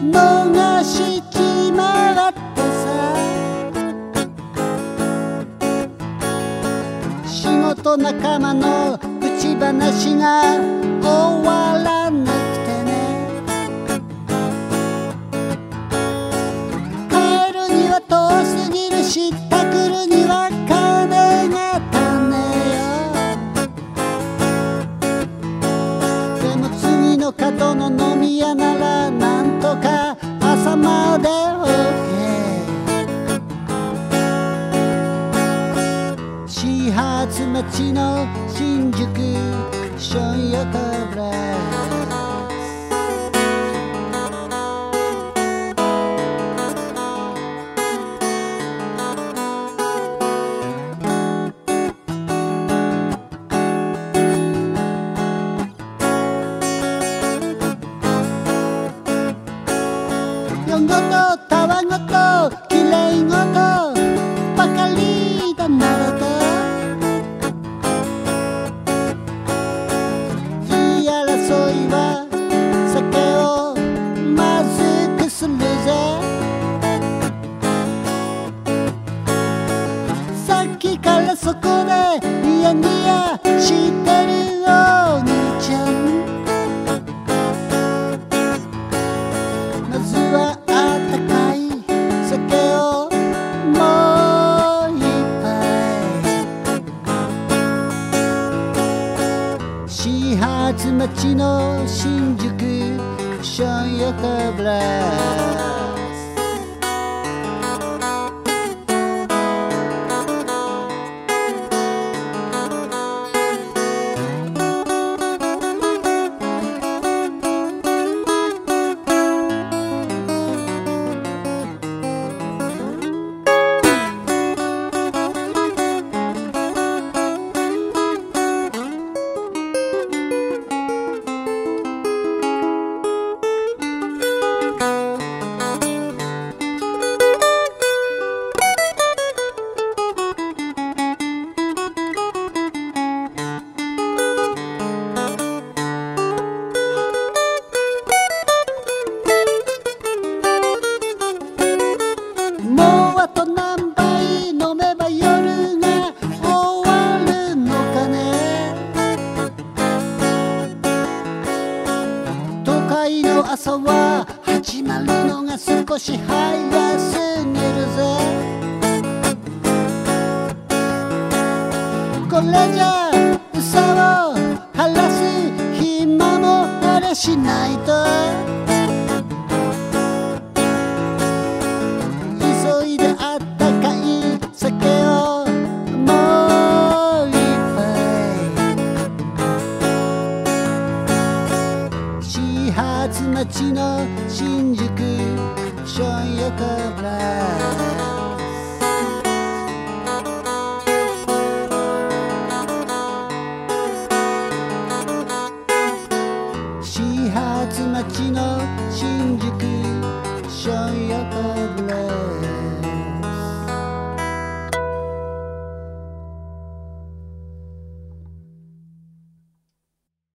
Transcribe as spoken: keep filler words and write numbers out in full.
逃しちまってさ、仕事仲間の打ち話が終わらなくてね、帰るには遠すぎるし、たくるには金が足んねえよ。でも次の角の飲み屋ならなんとか朝まで OK。 始発待ちの新宿ション横ブラよんごとたわごときれいごとばかりだなどと、言い争いは酒をまずくするぜ。さっきからそこでニヤニヤしてるお兄ちゃん、まずはあったかい酒をもう一杯。始発待ちの新宿ション横ブラス。もうあと何杯飲めば夜が終わるのかね。都会の朝は始まるのが少し早すぎるぜ。これじゃ嘘を晴らす暇もあれしないと、急いであったかい酒をもう一杯。始発待ちの新宿ション横ブラス。始発待ちの新宿ション横ブラス。